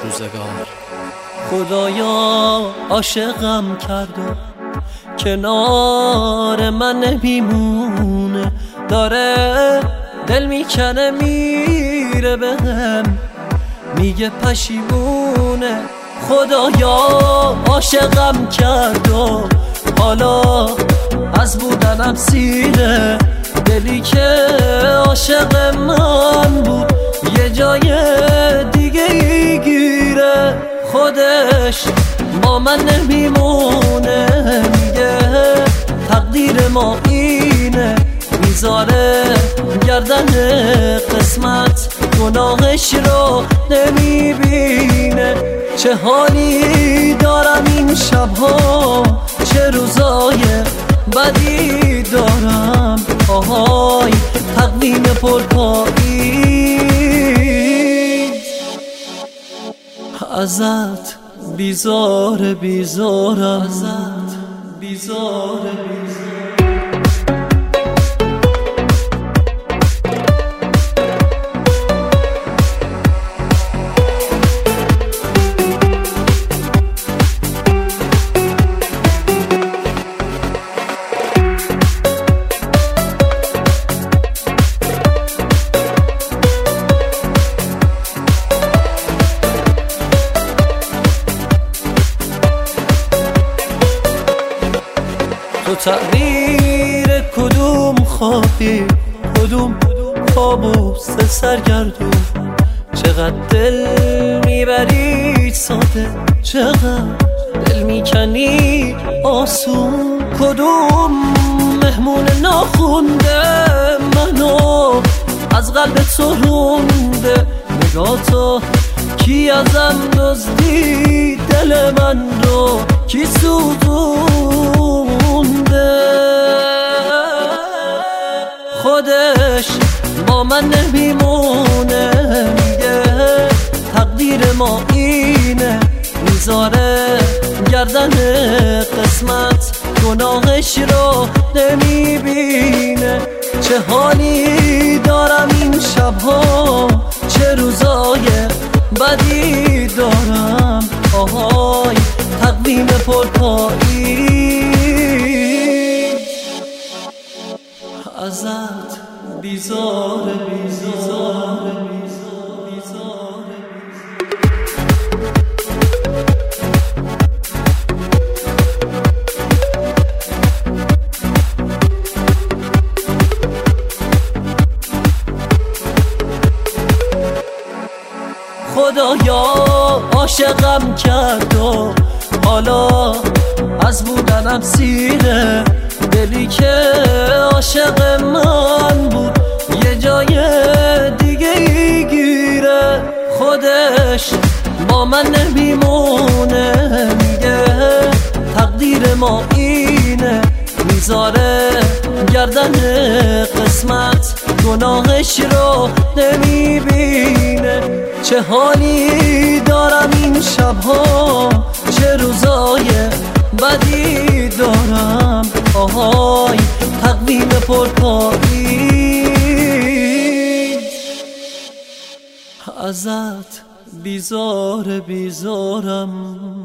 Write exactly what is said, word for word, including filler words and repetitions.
روزگار. خدایا عاشقم کرد و کنار من نمیمونه، داره دل میکنه میره بهم میگه پشیمونه. خدایا عاشقم کرد و حالا از بودنم سیره، دلی که عاشق من بود یه جای دیگه ای گیره. خودش با من نمیمونه، میگه تقدیر ما اینه، میذاره گردن قسمت گناهش رو نمیبینه. چه حالی دارم این شبها، چه روزای بدی دارم، آهای تقویم پرپایی ازت بیزار بیزارم، ازت بیزار بیزارم. تو تعبیر کدوم خوابی، کدوم کابوس سرگردون، چقدر دل میبری ساده، چقدر دل میکنی آسون. کدوم مهمون ناخونده منو از قلب تو رونده، نگاه تو کی ازم دزدی دل من رو، کی سوزونده. خودش با من نمیمونه، میگه تقدیر ما اینه، میذاره گردن قسمت گناهش رو نمیبینه. چه حالی دارم این شبها، چه روزای بدی دارم، آهای تقویم پرپایی ازت بیزار بیزار بیزار. خدایا عاشقم کرد و حالا از بودنم سیره، دلی که عاشق من بود یه جای دیگه ای گیره. خودش با من نمیمونه، میگه تقدیر ما اینه، میذاره گردن قسمت گناهش رو نمیبینه. چه حالی دارم این شبها، چه روزای بدی دارم، آهای تقویم پرپایی ازت بیزار بیزارم.